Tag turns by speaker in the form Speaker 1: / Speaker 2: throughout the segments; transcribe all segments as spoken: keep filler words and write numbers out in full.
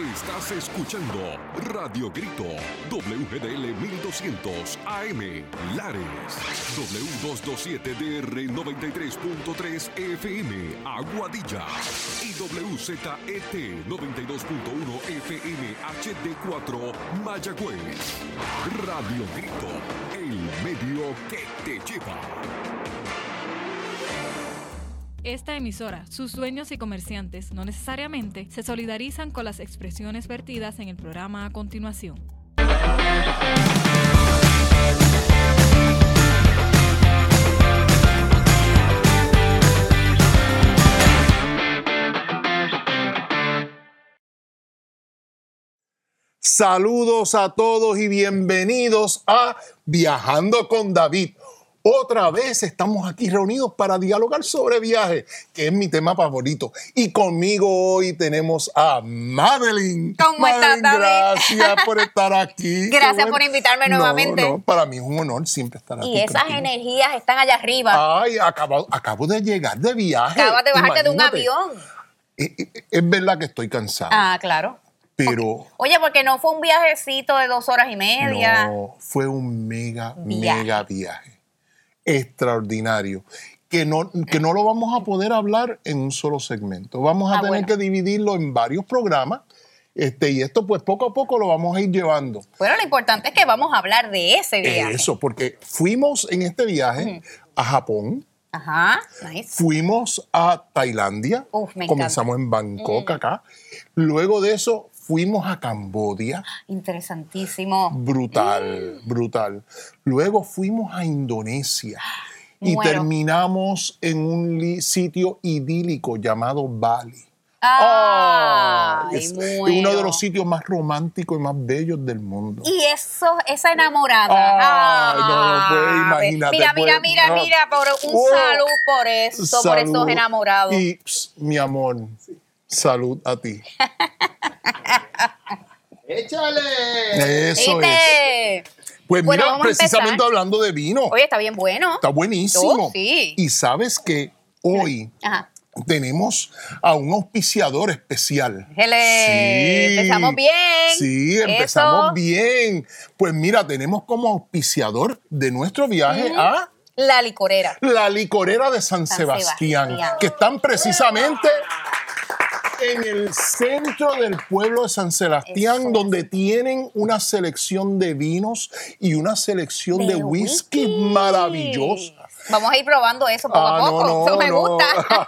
Speaker 1: Estás escuchando Radio Grito, W G D L mil doscientos A M, Lares, W doscientos veintisiete D R noventa y tres punto tres F M, Aguadilla, y W Z E T noventa y dos punto uno F M H D cuatro, Mayagüez. Radio Grito, el medio que te lleva.
Speaker 2: Esta emisora, sus dueños y comerciantes no necesariamente se solidarizan con las expresiones vertidas en el programa a continuación.
Speaker 3: Saludos a todos y bienvenidos a Viajando con David. Otra vez estamos aquí reunidos para dialogar sobre viajes, que es mi tema favorito. Y conmigo hoy tenemos a Madeline.
Speaker 4: ¿Cómo
Speaker 3: Madeline,
Speaker 4: estás, David?
Speaker 3: Gracias por estar aquí.
Speaker 4: Gracias
Speaker 3: bueno.
Speaker 4: por invitarme nuevamente.
Speaker 3: No, no, para mí es un honor siempre estar aquí.
Speaker 4: Y esas
Speaker 3: contigo.
Speaker 4: energías están allá arriba.
Speaker 3: Ay, acabo, acabo de llegar de viaje.
Speaker 4: Acabas de bajarte de un
Speaker 3: Imagínate.
Speaker 4: avión.
Speaker 3: Es, es- es verdad que estoy cansado,
Speaker 4: Ah, claro.
Speaker 3: pero...
Speaker 4: Oye, porque no fue un viajecito de dos horas y media.
Speaker 3: No, fue un mega,
Speaker 4: Viaje.
Speaker 3: mega viaje. Extraordinario. Que no, que no lo vamos a poder hablar en un solo segmento. Vamos a
Speaker 4: Ah,
Speaker 3: tener
Speaker 4: bueno.
Speaker 3: que dividirlo en varios programas. Este, y esto, pues, poco a poco lo vamos a ir llevando.
Speaker 4: Bueno, lo importante es que vamos a hablar de ese viaje.
Speaker 3: Eso, porque fuimos en este viaje a Japón,
Speaker 4: Ajá, nice.
Speaker 3: fuimos a Tailandia,
Speaker 4: Uf, me
Speaker 3: comenzamos en Bangkok acá. Luego de eso, fuimos a Camboya.
Speaker 4: Interesantísimo.
Speaker 3: Brutal, brutal. Luego fuimos a Indonesia y
Speaker 4: Muero.
Speaker 3: terminamos en un li- sitio idílico llamado Bali.
Speaker 4: Ay,
Speaker 3: es
Speaker 4: muero.
Speaker 3: uno de los sitios más románticos y más bellos del mundo.
Speaker 4: Y eso, esa enamorada.
Speaker 3: Ay, no, no, pues,
Speaker 4: Ah,
Speaker 3: imagínate,
Speaker 4: Mira, mira,
Speaker 3: pues,
Speaker 4: mira,
Speaker 3: no.
Speaker 4: mira, por un
Speaker 3: Oh,
Speaker 4: salud por eso, por esos
Speaker 3: Salud.
Speaker 4: enamorados.
Speaker 3: Y, ps, mi amor, salud a ti.
Speaker 5: ¡Échale!
Speaker 3: Eso es.
Speaker 4: ¿Viste?
Speaker 3: Pues
Speaker 4: Bueno,
Speaker 3: mira,
Speaker 4: vamos a
Speaker 3: precisamente
Speaker 4: empezar.
Speaker 3: hablando de vino.
Speaker 4: Oye, está bien bueno.
Speaker 3: Está buenísimo.
Speaker 4: Oh, sí.
Speaker 3: Y sabes que hoy
Speaker 4: Ajá.
Speaker 3: tenemos a un auspiciador especial.
Speaker 4: Jele, empezamos bien.
Speaker 3: Sí, empezamos
Speaker 4: Eso.
Speaker 3: bien. Pues mira, tenemos como auspiciador de nuestro viaje a
Speaker 4: La licorera.
Speaker 3: la licorera de San,
Speaker 4: San
Speaker 3: Sebastián,
Speaker 4: Sebastián.
Speaker 3: que están precisamente en el centro del pueblo de San Sebastián,
Speaker 4: Eso.
Speaker 3: donde tienen una selección de vinos y una selección de,
Speaker 4: De
Speaker 3: whisky,
Speaker 4: whisky.
Speaker 3: maravillosa.
Speaker 4: Vamos a ir probando eso poco
Speaker 3: Ah,
Speaker 4: a poco.
Speaker 3: no, no,
Speaker 4: Eso me
Speaker 3: no.
Speaker 4: gusta.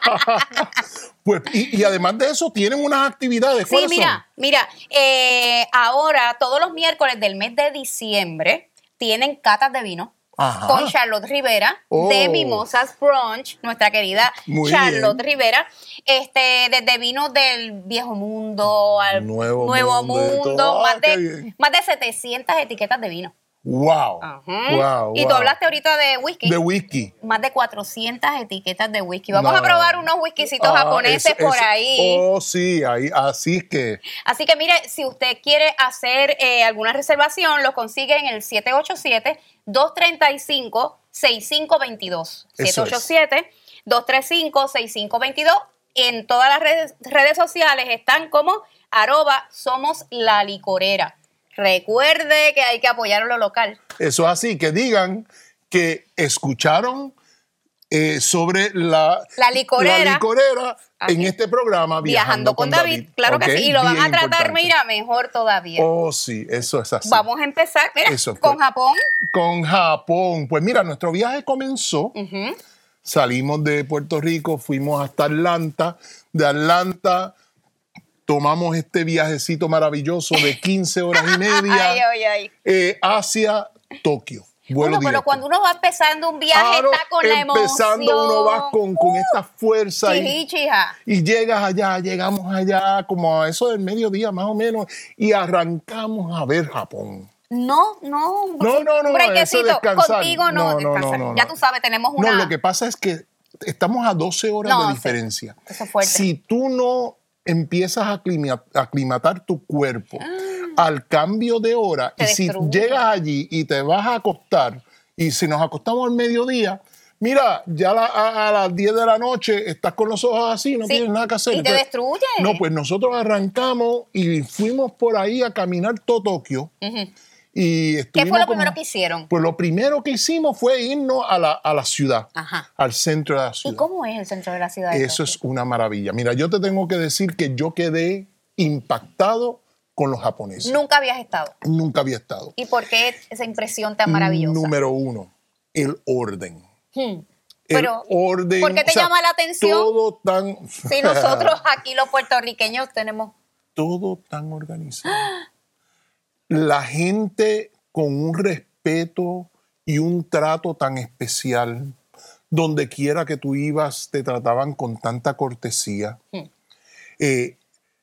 Speaker 3: Pues, y, y además de eso, tienen unas actividades.
Speaker 4: Sí,
Speaker 3: ¿Cuáles
Speaker 4: mira, mira, eh, ahora todos los miércoles del mes de diciembre tienen catas de vino.
Speaker 3: Ajá.
Speaker 4: Con Charlotte Rivera
Speaker 3: Oh.
Speaker 4: de Mimosas Brunch, nuestra querida
Speaker 3: Muy
Speaker 4: Charlotte
Speaker 3: bien.
Speaker 4: Rivera, este, desde vinos del viejo mundo al
Speaker 3: Nuevo
Speaker 4: nuevo,
Speaker 3: mundo y
Speaker 4: mundo,
Speaker 3: todo.
Speaker 4: más,
Speaker 3: Ah, qué
Speaker 4: de,
Speaker 3: bien.
Speaker 4: más de setecientas etiquetas de vino.
Speaker 3: Wow.
Speaker 4: Ajá.
Speaker 3: Wow.
Speaker 4: Y tú
Speaker 3: wow.
Speaker 4: hablaste ahorita de whisky.
Speaker 3: de whisky.
Speaker 4: Más de cuatrocientas etiquetas de whisky. Vamos
Speaker 3: No.
Speaker 4: a probar unos whiskycitos
Speaker 3: Ah,
Speaker 4: japoneses
Speaker 3: eso-
Speaker 4: por
Speaker 3: eso-
Speaker 4: ahí.
Speaker 3: Oh, sí, ahí, así es que.
Speaker 4: Así que mire, si usted quiere hacer eh, alguna reservación, lo consigue en el siete ocho siete, dos tres cinco, seis cinco dos dos.
Speaker 3: Eso es.
Speaker 4: siete ocho siete, dos tres cinco, seis cinco dos dos. En todas las redes, redes sociales están como arroba somos la licorera. Recuerde que hay que apoyar a lo local.
Speaker 3: Eso es así, que digan que escucharon eh, sobre la,
Speaker 4: La licorera.
Speaker 3: la licorera en
Speaker 4: Así.
Speaker 3: este programa
Speaker 4: Viajando, con David. Claro
Speaker 3: ¿ok?
Speaker 4: que sí. Y lo van
Speaker 3: Bien
Speaker 4: a tratar,
Speaker 3: importante.
Speaker 4: mira, mejor todavía.
Speaker 3: Oh, sí, eso es así.
Speaker 4: Vamos a empezar, mira,
Speaker 3: Eso,
Speaker 4: con
Speaker 3: pues.
Speaker 4: Japón.
Speaker 3: Con Japón. Pues mira, nuestro viaje comenzó.
Speaker 4: Ujú.
Speaker 3: Salimos de Puerto Rico, fuimos hasta Atlanta. De Atlanta tomamos este viajecito maravilloso de quince horas y media
Speaker 4: Ay, ay, ay.
Speaker 3: eh, hacia Tokio. Vuelo
Speaker 4: Bueno, pero
Speaker 3: directo.
Speaker 4: cuando uno va empezando un viaje,
Speaker 3: Claro,
Speaker 4: está con la emoción.
Speaker 3: empezando uno va con, con esta fuerza y,
Speaker 4: Chihichija.
Speaker 3: y llegas allá, llegamos allá como a eso del mediodía más o menos y arrancamos a ver Japón.
Speaker 4: No, no. un-
Speaker 3: No, no, no,
Speaker 4: un brequecito.
Speaker 3: eso descansar.
Speaker 4: Contigo no,
Speaker 3: No, no,
Speaker 4: descansar.
Speaker 3: no, no,
Speaker 4: Ya
Speaker 3: no.
Speaker 4: tú sabes, tenemos una...
Speaker 3: No, lo que pasa es que estamos a doce horas
Speaker 4: No,
Speaker 3: de
Speaker 4: sí.
Speaker 3: diferencia.
Speaker 4: Eso es fuerte.
Speaker 3: Si tú no empiezas a aclima- a aclimatar tu cuerpo al cambio de hora
Speaker 4: Te
Speaker 3: y si
Speaker 4: destruye.
Speaker 3: llegas allí y te vas a acostar y si nos acostamos al mediodía, Mira, ya la- a, a las diez de la noche estás con los ojos así, no
Speaker 4: Sí,
Speaker 3: tienes nada que hacer.
Speaker 4: y te
Speaker 3: Entonces,
Speaker 4: destruye.
Speaker 3: No, pues nosotros arrancamos y fuimos por ahí a caminar todo Tokio.
Speaker 4: Ujú.
Speaker 3: Y
Speaker 4: ¿Qué
Speaker 3: estuvimos
Speaker 4: fue lo
Speaker 3: como-
Speaker 4: primero que hicieron?
Speaker 3: Pues lo primero que hicimos fue irnos a la, a la ciudad,
Speaker 4: Ajá.
Speaker 3: al centro de la
Speaker 4: ¿Y
Speaker 3: ciudad.
Speaker 4: cómo es el centro de la ciudad? de
Speaker 3: Eso es
Speaker 4: Tokio?
Speaker 3: una maravilla. Mira, yo te tengo que decir que yo quedé impactado con los japoneses.
Speaker 4: Nunca habías estado.
Speaker 3: Nunca había estado.
Speaker 4: ¿Y por qué esa impresión tan maravillosa?
Speaker 3: Número uno, el orden.
Speaker 4: Hmm.
Speaker 3: El
Speaker 4: Pero,
Speaker 3: orden.
Speaker 4: ¿por qué te
Speaker 3: o sea,
Speaker 4: llama la atención?
Speaker 3: Todo tan.
Speaker 4: Si nosotros aquí los puertorriqueños tenemos...
Speaker 3: Todo tan organizado. La gente con un respeto y un trato tan especial. Donde quiera que tú ibas, te trataban con tanta cortesía.
Speaker 4: Hmm.
Speaker 3: Eh,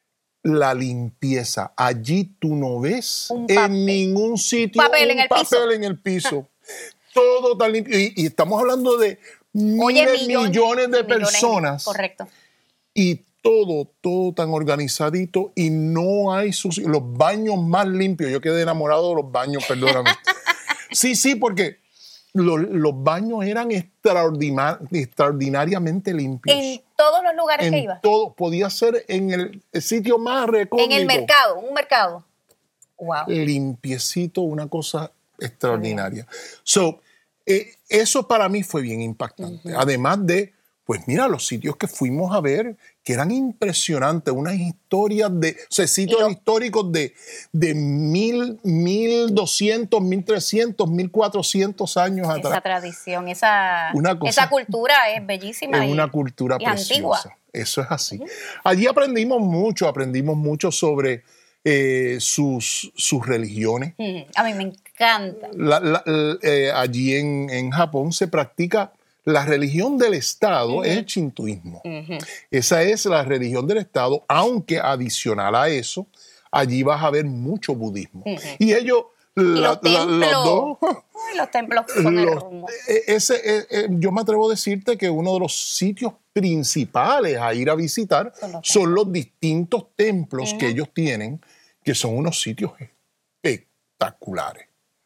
Speaker 3: la limpieza. Allí tú no ves
Speaker 4: Un papel.
Speaker 3: en ningún sitio
Speaker 4: Papel
Speaker 3: un
Speaker 4: en el
Speaker 3: papel
Speaker 4: piso.
Speaker 3: en el piso. Todo tan limpio. Y, y estamos hablando de
Speaker 4: Oye,
Speaker 3: miles, millones, millones de
Speaker 4: millones,
Speaker 3: personas.
Speaker 4: Correcto.
Speaker 3: Y todo, todo tan organizadito y no hay sucio. Los baños más limpios. Yo quedé enamorado de los baños, perdóname. Sí, sí, porque los, los baños eran extraordina- extraordinariamente limpios.
Speaker 4: En todos los lugares que
Speaker 3: En
Speaker 4: ibas.
Speaker 3: todo, podía ser en el, el sitio más recóndito.
Speaker 4: En el mercado, un mercado. Wow.
Speaker 3: Limpiecito, una cosa extraordinaria. So, eh, eso para mí fue bien impactante. Además de, pues mira, los sitios que fuimos a ver, que eran impresionantes, unas historias de, o sea, sitios
Speaker 4: Y lo-
Speaker 3: históricos de, de mil, mil doscientos, mil trescientos, mil cuatrocientos años
Speaker 4: Esa
Speaker 3: atrás.
Speaker 4: tradición, esa,
Speaker 3: Una cosa-
Speaker 4: esa cultura es bellísima.
Speaker 3: Es
Speaker 4: y-
Speaker 3: una cultura
Speaker 4: y
Speaker 3: preciosa.
Speaker 4: antigua.
Speaker 3: Eso es así. Allí aprendimos mucho, aprendimos mucho sobre eh, sus, sus religiones.
Speaker 4: Mm, A mí me encanta.
Speaker 3: La- la- l- eh, allí en, en Japón se practica la religión del Estado, es el shintoísmo. Esa es la religión del Estado, aunque adicional a eso, allí vas a ver mucho budismo. Y ellos,
Speaker 4: Y
Speaker 3: la-
Speaker 4: los
Speaker 3: la- los
Speaker 4: templos.
Speaker 3: dos,
Speaker 4: Uy, los templos son
Speaker 3: los-
Speaker 4: hermosos.
Speaker 3: eh, ese, eh, eh, yo me atrevo a decirte que uno de los sitios principales a ir a visitar
Speaker 4: Son los
Speaker 3: son los distintos templos que ellos tienen, que son unos sitios espectaculares.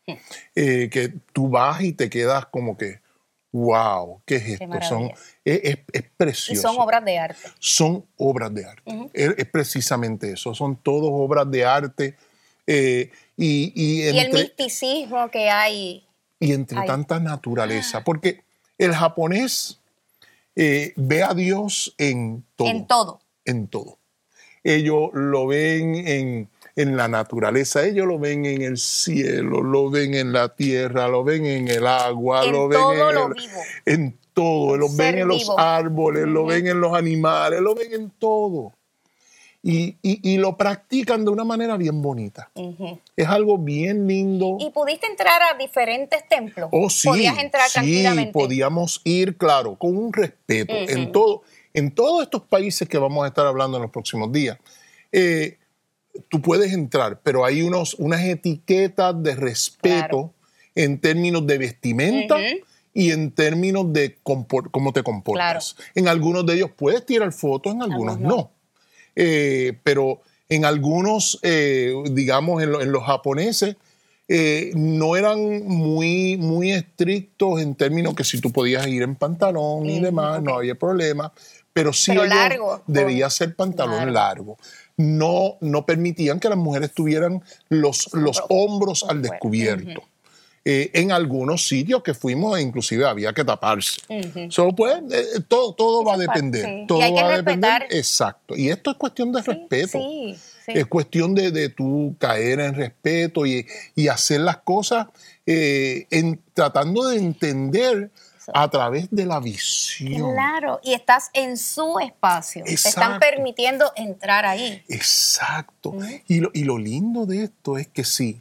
Speaker 3: Eh, que tú vas y te quedas como que, wow, ¿qué es esto?
Speaker 4: maravilla.
Speaker 3: Son, es, es- es
Speaker 4: Y
Speaker 3: precioso.
Speaker 4: son obras de arte.
Speaker 3: Son obras de arte. es, es precisamente eso. Son todos obras de arte. eh, y, y
Speaker 4: Y el
Speaker 3: entre-
Speaker 4: misticismo que hay.
Speaker 3: y entre
Speaker 4: Ay.
Speaker 3: tanta naturaleza. Porque el japonés eh, ve a Dios en todo.
Speaker 4: En todo.
Speaker 3: En todo. Ellos lo ven en, en la naturaleza, ellos lo ven en el cielo, lo ven en la tierra, lo ven en el agua,
Speaker 4: En
Speaker 3: lo ven
Speaker 4: todo
Speaker 3: en,
Speaker 4: lo
Speaker 3: el-
Speaker 4: vivo.
Speaker 3: en todo, lo
Speaker 4: ser
Speaker 3: ven en los
Speaker 4: vivo.
Speaker 3: árboles, lo ven en los animales, lo ven en todo. Y, y- y lo practican de una manera bien bonita.
Speaker 4: Ujú.
Speaker 3: Es algo bien lindo.
Speaker 4: ¿Y pudiste entrar a diferentes templos?
Speaker 3: Oh, sí,
Speaker 4: Podías entrar
Speaker 3: sí,
Speaker 4: tranquilamente.
Speaker 3: podíamos ir, claro, con un respeto en, todo, en todos estos países que vamos a estar hablando en los próximos días. Eh, tú puedes entrar, pero hay unos, unas etiquetas de respeto
Speaker 4: Claro.
Speaker 3: en términos de vestimenta
Speaker 4: Ujú.
Speaker 3: y en términos de compor- cómo te comportas. En algunos de ellos puedes tirar fotos, en algunos
Speaker 4: Algunos no.
Speaker 3: no. Eh, pero en algunos, eh, digamos, en, lo- en los japoneses, eh, no eran muy, muy estrictos en términos que si tú podías ir en pantalón y
Speaker 4: Mm,
Speaker 3: demás,
Speaker 4: ok.
Speaker 3: no había problema. Pero sí
Speaker 4: Pero
Speaker 3: ellos
Speaker 4: largo,
Speaker 3: debía
Speaker 4: con-
Speaker 3: ser pantalón
Speaker 4: largo.
Speaker 3: largo. No, no permitían que las mujeres tuvieran los, los
Speaker 4: hombros
Speaker 3: hombros al
Speaker 4: fuera.
Speaker 3: descubierto. Eh, en algunos sitios que fuimos, inclusive había que taparse. Solo pues, eh, todo, todo va a
Speaker 4: Eso es parte,
Speaker 3: depender.
Speaker 4: sí. Y
Speaker 3: Todo
Speaker 4: hay que
Speaker 3: va a depender.
Speaker 4: respetar.
Speaker 3: Exacto. Y esto es cuestión de respeto.
Speaker 4: Sí, sí.
Speaker 3: Es cuestión de, de tú caer en respeto y, y hacer las cosas eh, en, tratando de entender a través de la visión.
Speaker 4: Claro, y estás en su espacio. Te están
Speaker 3: Exacto.
Speaker 4: permitiendo entrar ahí.
Speaker 3: Exacto. y, lo, y lo lindo de esto es que sí,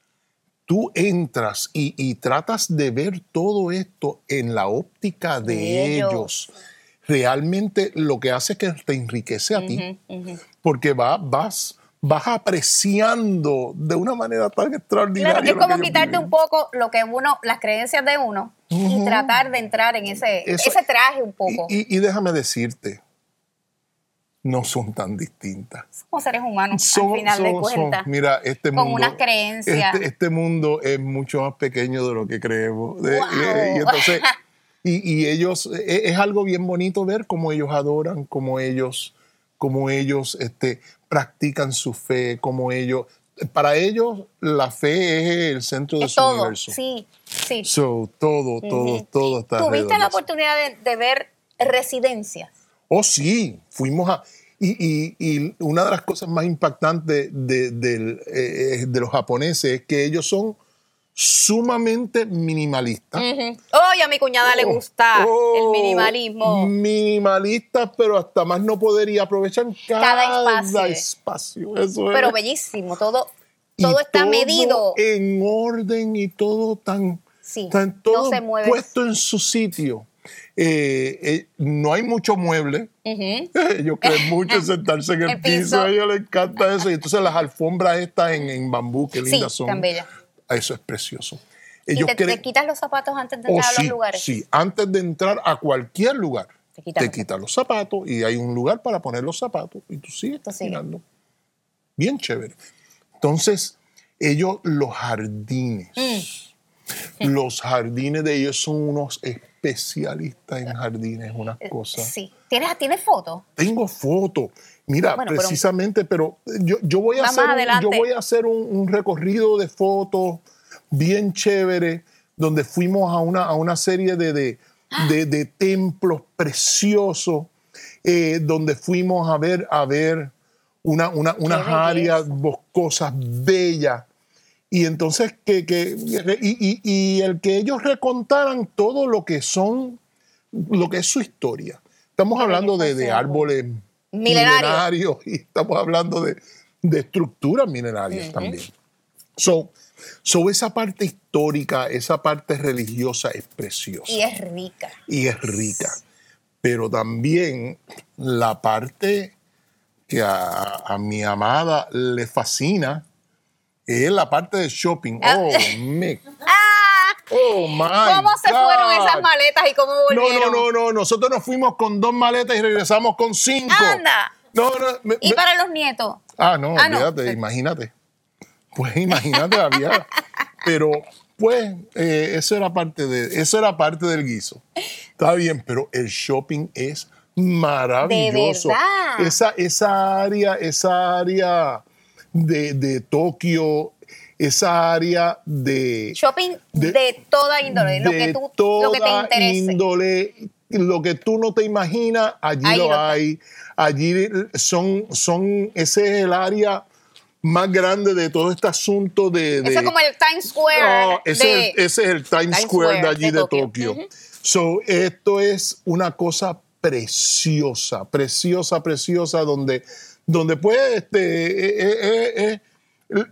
Speaker 3: tú entras y, y tratas de ver todo esto en la óptica de,
Speaker 4: De ellos.
Speaker 3: ellos, realmente lo que hace es que te enriquece a ti, porque va, vas, vas apreciando de una manera tan extraordinaria.
Speaker 4: Claro, es
Speaker 3: lo
Speaker 4: como
Speaker 3: que ellos
Speaker 4: quitarte
Speaker 3: viven.
Speaker 4: un poco lo que uno, las creencias de uno y tratar de entrar en ese,
Speaker 3: Eso-
Speaker 4: ese traje un poco.
Speaker 3: Y, y- y déjame decirte, no son tan distintas.
Speaker 4: Somos seres humanos,
Speaker 3: Son-
Speaker 4: al final de
Speaker 3: son- son-
Speaker 4: cuentas.
Speaker 3: mira, este
Speaker 4: con
Speaker 3: mundo,
Speaker 4: unas creencias.
Speaker 3: Este, este mundo es mucho más pequeño de lo que creemos. De-
Speaker 4: Wow.
Speaker 3: y, y entonces, Y, y ellos, es, es algo bien bonito ver cómo ellos adoran, cómo ellos, cómo ellos este, practican su fe, cómo ellos... Para ellos, la fe es el centro de
Speaker 4: Es
Speaker 3: su
Speaker 4: todo,
Speaker 3: universo.
Speaker 4: sí, sí.
Speaker 3: So, todo, todo,
Speaker 4: Ujú.
Speaker 3: todo está
Speaker 4: ¿Tuviste
Speaker 3: alrededor de
Speaker 4: la
Speaker 3: eso.
Speaker 4: oportunidad de, de ver residencias?
Speaker 3: Oh, sí, fuimos a... Y, y, y una de las cosas más impactantes de, del, eh, de los japoneses es que ellos son sumamente minimalistas.
Speaker 4: Ujú. Oh, y a mi cuñada le gusta
Speaker 3: Oh,
Speaker 4: el minimalismo.
Speaker 3: Minimalistas, pero hasta más no poder y aprovechan cada,
Speaker 4: Cada espacio.
Speaker 3: espacio. Eso
Speaker 4: Pero
Speaker 3: es.
Speaker 4: bellísimo, todo,
Speaker 3: Y
Speaker 4: todo está medido.
Speaker 3: en orden y todo tan,
Speaker 4: Sí,
Speaker 3: tan
Speaker 4: no
Speaker 3: todo
Speaker 4: se mueve.
Speaker 3: puesto en su sitio. Eh, eh, no hay mucho mueble.
Speaker 4: Ujú.
Speaker 3: Ellos creen mucho en sentarse en el,
Speaker 4: El
Speaker 3: piso.
Speaker 4: piso.
Speaker 3: A ellos les encanta eso. Y entonces las alfombras estas en, en bambú, qué
Speaker 4: Sí,
Speaker 3: lindas son.
Speaker 4: tan bellas.
Speaker 3: Eso es precioso.
Speaker 4: ¿Y
Speaker 3: Ellos
Speaker 4: te,
Speaker 3: creen-
Speaker 4: te quitas los zapatos antes de
Speaker 3: Oh,
Speaker 4: entrar a
Speaker 3: sí,
Speaker 4: los lugares?
Speaker 3: sí. Antes de entrar a cualquier lugar,
Speaker 4: Te
Speaker 3: te
Speaker 4: quitas
Speaker 3: quitas
Speaker 4: los
Speaker 3: los zapatos y hay un lugar para poner los zapatos y tú sigues
Speaker 4: Tú sigues.
Speaker 3: caminando. Bien chévere. Entonces, ellos, los jardines,
Speaker 4: Mm.
Speaker 3: los jardines de ellos son unos especialistas en jardines, unas cosas.
Speaker 4: Sí. ¿Tienes, ¿tienes fotos?
Speaker 3: Tengo fotos. Mira,
Speaker 4: Bueno, pero-
Speaker 3: precisamente, pero, yo, yo voy a
Speaker 4: Va
Speaker 3: hacer,
Speaker 4: más
Speaker 3: un,
Speaker 4: adelante.
Speaker 3: yo voy a hacer un, un recorrido de fotos bien chévere, donde fuimos a una, a una serie de, de, de, de templos preciosos, eh, donde fuimos a ver, a ver una, una, unas
Speaker 4: belleza.
Speaker 3: áreas boscosas bellas. Y entonces, que, que, y, y, y el que ellos recontaran todo lo que son, lo que es su historia. Estamos
Speaker 4: Qué
Speaker 3: hablando de,
Speaker 4: belleza
Speaker 3: de
Speaker 4: ese
Speaker 3: árboles
Speaker 4: Milenarios.
Speaker 3: milenarios y estamos hablando de, de estructuras milenarias también. So, so, esa parte histórica, esa parte religiosa es preciosa
Speaker 4: Y es rica.
Speaker 3: y es rica. Pero también la parte que a, a mi amada le fascina es la parte de shopping. Oh, me,
Speaker 4: ¡Ah!
Speaker 3: oh my
Speaker 4: ¿Cómo se
Speaker 3: God.
Speaker 4: fueron esas maletas y cómo
Speaker 3: No,
Speaker 4: volvieron?
Speaker 3: no, no, no. Nosotros nos fuimos con dos maletas y regresamos con cinco.
Speaker 4: ¡Anda!
Speaker 3: No, no. me-
Speaker 4: ¿Y
Speaker 3: me-
Speaker 4: para los nietos?
Speaker 3: Ah, no,
Speaker 4: Ah, no.
Speaker 3: olvídate, imagínate. Pues imagínate, había. Pero, pues, eh, eso era parte de, eso era parte del guiso. Está bien, pero el shopping es maravilloso.
Speaker 4: ¿De verdad?
Speaker 3: Esa, esa área, esa área de, de Tokio, esa área de.
Speaker 4: Shopping de,
Speaker 3: de-
Speaker 4: toda índole, lo
Speaker 3: de
Speaker 4: que, tú,
Speaker 3: toda
Speaker 4: lo que te interese.
Speaker 3: índole, lo que tú no te imaginas, allí
Speaker 4: Ahí
Speaker 3: lo
Speaker 4: lo está.
Speaker 3: hay. Allí son, son, ese es el área más grande de todo este asunto de... de
Speaker 4: Eso es como el Times Square.
Speaker 3: Ah, ese,
Speaker 4: de,
Speaker 3: es el, ese es el Times,
Speaker 4: Times
Speaker 3: Square,
Speaker 4: Square
Speaker 3: de allí
Speaker 4: de
Speaker 3: de
Speaker 4: Tokio.
Speaker 3: Tokio.
Speaker 4: Ujú.
Speaker 3: So, esto es una cosa preciosa, preciosa, preciosa, donde, donde pues, este, eh, eh, eh, eh,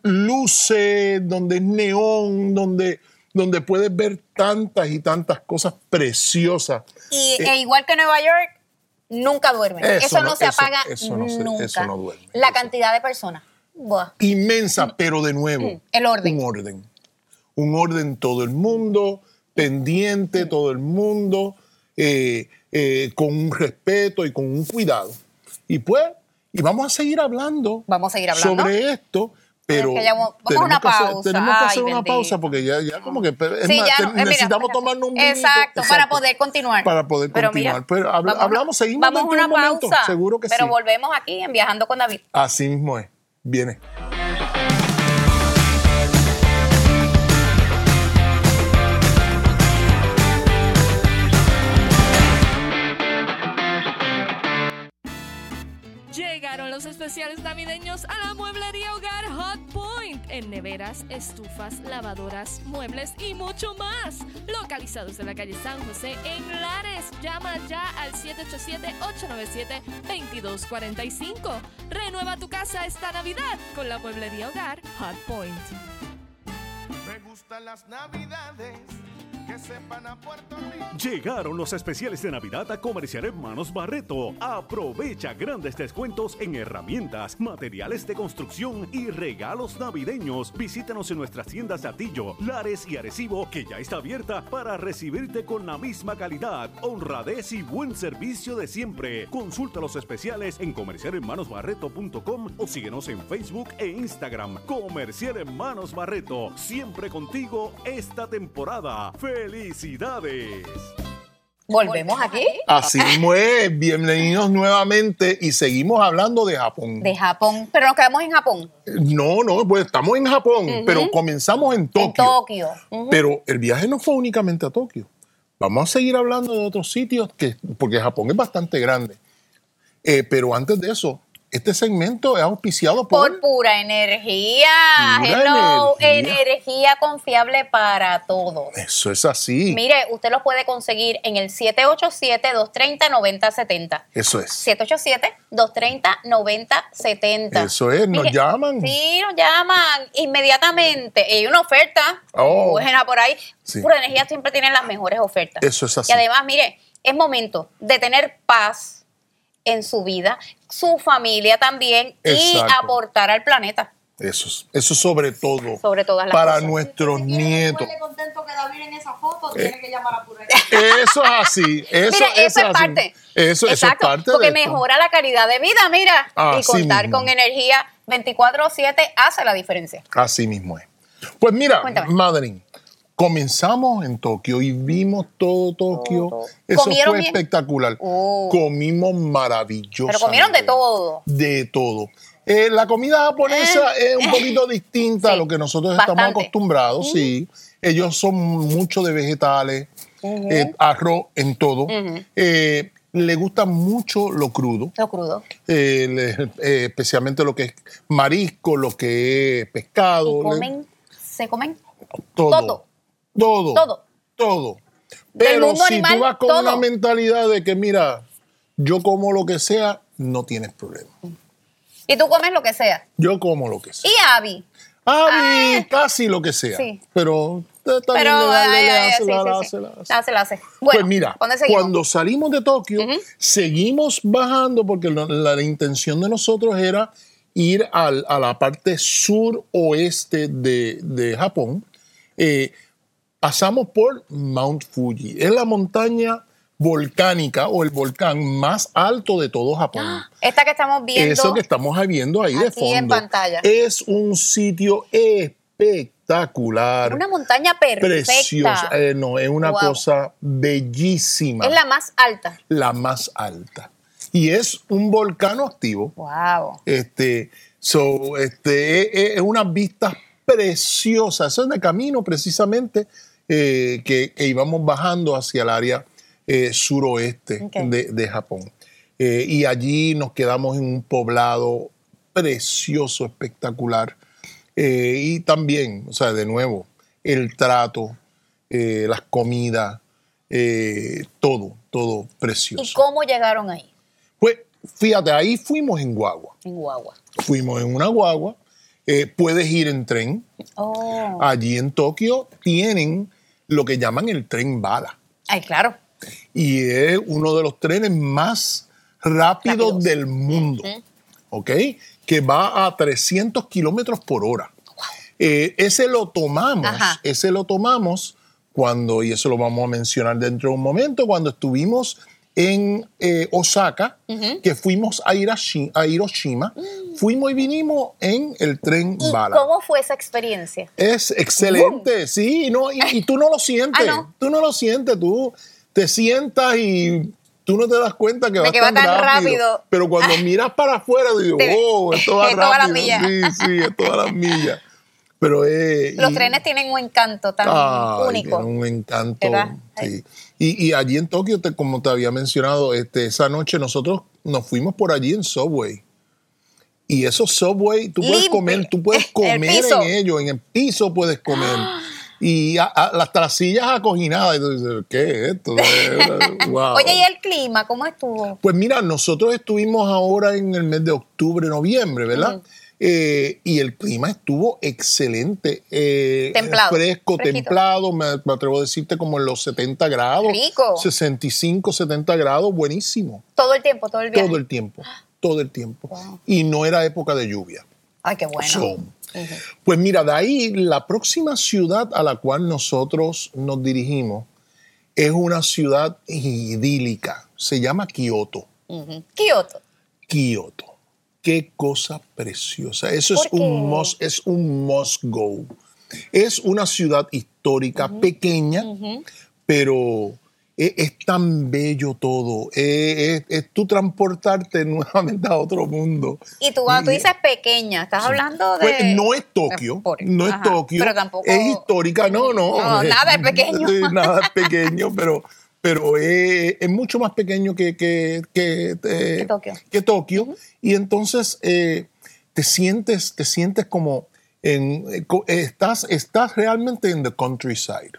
Speaker 3: luce, donde es neón, donde, donde puedes ver tantas y tantas cosas preciosas.
Speaker 4: y,
Speaker 3: Eh,
Speaker 4: e igual que Nueva York, nunca duermen.
Speaker 3: Eso
Speaker 4: Eso, no,
Speaker 3: no-
Speaker 4: se
Speaker 3: eso-
Speaker 4: apaga
Speaker 3: eso no se-
Speaker 4: nunca.
Speaker 3: eso no duerme.
Speaker 4: La
Speaker 3: Eso-
Speaker 4: cantidad de personas. Buah.
Speaker 3: Inmensa, pero de nuevo,
Speaker 4: Mm, el orden.
Speaker 3: un orden. Un orden todo el mundo, pendiente todo el mundo, eh, eh, con un respeto y con un cuidado. Y pues, y vamos a seguir hablando,
Speaker 4: Vamos a seguir hablando.
Speaker 3: sobre esto, pero
Speaker 4: Es que ya vamos- vamos a
Speaker 3: tenemos
Speaker 4: una
Speaker 3: que hacer-
Speaker 4: pausa.
Speaker 3: tenemos que
Speaker 4: Ay,
Speaker 3: hacer una
Speaker 4: bendito.
Speaker 3: pausa porque ya, ya como que es
Speaker 4: Sí,
Speaker 3: más,
Speaker 4: ya
Speaker 3: te-
Speaker 4: no, eh, mira,
Speaker 3: necesitamos
Speaker 4: espera.
Speaker 3: tomarnos un vinito.
Speaker 4: Exacto, para poder continuar.
Speaker 3: Para poder
Speaker 4: Pero
Speaker 3: continuar.
Speaker 4: mira,
Speaker 3: Pero habla-
Speaker 4: vamos a-
Speaker 3: hablamos, seguimos
Speaker 4: Vamos a
Speaker 3: dentro de
Speaker 4: una
Speaker 3: un momento,
Speaker 4: pausa.
Speaker 3: seguro que
Speaker 4: pero
Speaker 3: sí.
Speaker 4: volvemos aquí en Viajando con David.
Speaker 3: Así mismo es. Viene.
Speaker 2: Llegaron los especiales navideños a la mueblería Hogar Hot Point en neveras, estufas, lavadoras, muebles y mucho más. Localizados en la calle San José en Lares. Llama ya al siete ocho siete, ocho nueve siete, dos dos cuatro cinco. Renueva tu casa esta Navidad con la mueblería Hogar Hot Point.
Speaker 5: Me gustan las navidades que sepan a Puerto Rico.
Speaker 6: Llegaron los especiales de Navidad a Comercial Hermanos Barreto. Aprovecha grandes descuentos en herramientas, materiales de construcción y regalos navideños. Visítanos en nuestras tiendas de Atillo, Lares y Arecibo, que ya está abierta para recibirte con la misma calidad, honradez y buen servicio de siempre. Consulta los especiales en comercial hermanos barreto punto com o síguenos en Facebook e Instagram. Comercial Hermanos Barreto, siempre contigo esta temporada. ¡Felicidades!
Speaker 4: Volvemos aquí.
Speaker 3: Así mismo es, bienvenidos nuevamente y seguimos hablando de Japón.
Speaker 4: De Japón, pero nos quedamos en Japón.
Speaker 3: No, no, pues estamos en Japón, uh-huh. pero comenzamos en Tokio.
Speaker 4: En Tokio. Uh-huh.
Speaker 3: Pero el viaje no fue únicamente a Tokio. Vamos a seguir hablando de otros sitios, que, porque Japón es bastante grande. Eh, pero antes de eso, este segmento es auspiciado por...
Speaker 4: Por pura energía.
Speaker 3: Pura
Speaker 4: Hello,
Speaker 3: energía.
Speaker 4: energía confiable para todos.
Speaker 3: Eso es así.
Speaker 4: Mire, usted lo puede conseguir en el siete ocho siete, dos tres cero, nueve cero siete cero.
Speaker 3: Eso es.
Speaker 4: siete ocho siete, dos tres cero, nueve cero siete cero.
Speaker 3: Eso es, nos
Speaker 4: Mire,
Speaker 3: llaman.
Speaker 4: Sí, nos llaman inmediatamente. Hay una oferta
Speaker 3: Oh.
Speaker 4: buena por ahí.
Speaker 3: Sí.
Speaker 4: Pura energía siempre tiene las mejores ofertas.
Speaker 3: Eso es así.
Speaker 4: Y además, mire, es momento de tener paz en su vida, su familia también,
Speaker 3: Exacto.
Speaker 4: y aportar al planeta.
Speaker 3: Eso, es- eso sobre todo.
Speaker 4: Sobre todas las
Speaker 3: Para
Speaker 4: cosas.
Speaker 3: nuestros nietos.
Speaker 7: Si contento que David en esa foto, tiene que llamar a pura
Speaker 3: Eso es así. Eso,
Speaker 4: Mira, eso es
Speaker 3: así.
Speaker 4: parte.
Speaker 3: Eso, eso es
Speaker 4: Exacto,
Speaker 3: parte
Speaker 4: porque
Speaker 3: de esto.
Speaker 4: mejora la calidad de vida, mira. y
Speaker 3: Así
Speaker 4: contar
Speaker 3: mismo.
Speaker 4: con energía veinticuatro siete hace la diferencia.
Speaker 3: Así mismo es. Pues mira,
Speaker 4: Cuéntame.
Speaker 3: Madeline, comenzamos en Tokio y vimos todo Tokio.
Speaker 4: Todo.
Speaker 3: Eso
Speaker 4: ¿Comieron
Speaker 3: fue
Speaker 4: bien?
Speaker 3: espectacular.
Speaker 4: Oh.
Speaker 3: Comimos maravilloso.
Speaker 4: Pero comieron de todo.
Speaker 3: De todo. Eh, la comida japonesa
Speaker 4: Eh,
Speaker 3: es un
Speaker 4: eh.
Speaker 3: poquito distinta a
Speaker 4: Sí,
Speaker 3: lo que nosotros estamos
Speaker 4: bastante.
Speaker 3: acostumbrados, sí. Ellos son mucho de vegetales, eh, arroz en todo. Eh, le gusta mucho lo crudo,
Speaker 4: Lo crudo.
Speaker 3: eh, le- eh, especialmente lo que es marisco, lo que es pescado.
Speaker 4: Y
Speaker 3: le-
Speaker 4: comen, se comen
Speaker 3: todo.
Speaker 4: todo.
Speaker 3: Todo.
Speaker 4: Todo.
Speaker 3: Todo.
Speaker 4: Del
Speaker 3: Pero
Speaker 4: mundo
Speaker 3: si
Speaker 4: animal,
Speaker 3: tú vas con
Speaker 4: todo.
Speaker 3: una mentalidad de que, mira, yo como lo que sea, no tienes problema.
Speaker 4: Y tú comes lo que sea.
Speaker 3: Yo como lo que sea.
Speaker 4: Y Abby.
Speaker 3: Ah,
Speaker 4: Ah.
Speaker 3: casi lo que sea.
Speaker 4: Sí.
Speaker 3: Pero eh, también
Speaker 4: Pero
Speaker 3: le, da- le-
Speaker 4: ay,
Speaker 3: le
Speaker 4: ay,
Speaker 3: hace,
Speaker 4: sí,
Speaker 3: la-
Speaker 4: sí,
Speaker 3: la
Speaker 4: sí.
Speaker 3: hace, la hace.
Speaker 4: La hace, la hace. Bueno,
Speaker 3: Pues mira,
Speaker 4: ¿dónde seguimos?
Speaker 3: cuando salimos de Tokio, seguimos bajando porque lo- la, la intención de nosotros era ir al- a la parte suroeste de, de Japón. Eh, pasamos por Mount Fuji. Es la montaña volcánica o el volcán más alto de todo Japón.
Speaker 4: Esta que estamos viendo.
Speaker 3: Eso que estamos viendo ahí de
Speaker 4: aquí
Speaker 3: fondo.
Speaker 4: en pantalla.
Speaker 3: Es un sitio espectacular.
Speaker 4: Una montaña perfecta.
Speaker 3: Preciosa. Eh, no, es una
Speaker 4: Wow.
Speaker 3: cosa bellísima.
Speaker 4: Es la más alta.
Speaker 3: la más alta. Y es un volcán activo.
Speaker 4: Wow.
Speaker 3: Este, so, este, es, es unas vistas preciosas. Eso es de camino precisamente eh, que, que íbamos bajando hacia el área eh, suroeste
Speaker 4: Ok.
Speaker 3: de, de Japón. Eh, y allí nos quedamos en un poblado precioso, espectacular. Eh, y también, o sea, de nuevo, el trato, eh, las comidas, eh, todo, todo
Speaker 4: ¿Y
Speaker 3: precioso.
Speaker 4: cómo llegaron ahí?
Speaker 3: Pues fíjate, ahí fuimos en guagua.
Speaker 4: En guagua.
Speaker 3: Fuimos en una guagua. Eh, puedes ir en tren.
Speaker 4: Oh.
Speaker 3: Allí en Tokio tienen lo que llaman el tren bala.
Speaker 4: Ay, claro.
Speaker 3: Y es uno de los trenes más rápidos
Speaker 4: Rápidos.
Speaker 3: del mundo. ¿Ok? Que va a trescientos kilómetros por hora. Eh, ese lo tomamos,
Speaker 4: Ajá.
Speaker 3: ese lo tomamos cuando, y eso lo vamos a mencionar dentro de un momento, cuando estuvimos en eh, Osaka, que fuimos a, Hiroshi- a Hiroshima, fuimos y vinimos en el tren
Speaker 4: ¿Y
Speaker 3: bala.
Speaker 4: cómo fue esa experiencia?
Speaker 3: Es excelente, sí, no, y, y tú no lo sientes,
Speaker 4: Ah, ¿no?
Speaker 3: tú no lo sientes, tú te sientas y tú no te das cuenta que va,
Speaker 4: que va
Speaker 3: tan,
Speaker 4: tan
Speaker 3: rápido,
Speaker 4: rápido.
Speaker 3: pero cuando miras para afuera digo,
Speaker 4: Te-
Speaker 3: oh, esto va
Speaker 4: es toda la
Speaker 3: rápido,
Speaker 4: milla.
Speaker 3: sí, sí, es todas las millas, pero es...
Speaker 4: Los
Speaker 3: y-
Speaker 4: trenes tienen un encanto tan
Speaker 3: Ay,
Speaker 4: único.
Speaker 3: tiene un encanto.
Speaker 4: ¿Verdad?
Speaker 3: Sí. Y, y allí en Tokio, te- como te había mencionado, este, esa noche nosotros nos fuimos por allí en Subway. Y esos Subway, tú puedes
Speaker 4: Limpio.
Speaker 3: comer, tú puedes
Speaker 4: El
Speaker 3: comer
Speaker 4: piso.
Speaker 3: en ellos, en el piso puedes comer. Y a- a- hasta las sillas acoginadas. Y tú dices, ¿qué es esto? Wow.
Speaker 4: Oye, ¿y el clima cómo estuvo?
Speaker 3: Pues mira, nosotros estuvimos ahora en el mes de octubre, noviembre, ¿verdad? Eh, y el clima estuvo excelente. eh,
Speaker 4: Templado,
Speaker 3: Fresco,
Speaker 4: fresquito.
Speaker 3: templado, me, me atrevo a decirte como en los setenta grados.
Speaker 4: Rico.
Speaker 3: sesenta y cinco, setenta grados, buenísimo.
Speaker 4: Todo el tiempo, todo el viaje.
Speaker 3: Todo el tiempo, todo el tiempo. Y no era época de lluvia.
Speaker 4: Ay, qué bueno.
Speaker 3: So, Pues mira, de ahí la próxima ciudad a la cual nosotros nos dirigimos es una ciudad idílica. Se llama Kioto.
Speaker 4: Ujú. Kioto.
Speaker 3: Kioto. Qué cosa preciosa. Eso es
Speaker 4: ¿Por qué?
Speaker 3: un must, es un must go. Es una ciudad histórica pequeña, pero es, es tan bello todo. Es, es, es tú transportarte nuevamente a otro mundo.
Speaker 4: Y tú cuando tú dices pequeña, estás hablando de...
Speaker 3: Pues no es Tokio,
Speaker 4: Por-
Speaker 3: no es
Speaker 4: ajá,
Speaker 3: Tokio.
Speaker 4: pero tampoco-
Speaker 3: Es histórica, no, no.
Speaker 4: No, nada es pequeño.
Speaker 3: Sí, nada es pequeño, pero, pero es, es mucho más pequeño que, que, que, eh,
Speaker 4: Que Tokio.
Speaker 3: que Tokio. Y entonces eh, te sientes, te sientes como en, eh, co- estás, estás realmente en the countryside.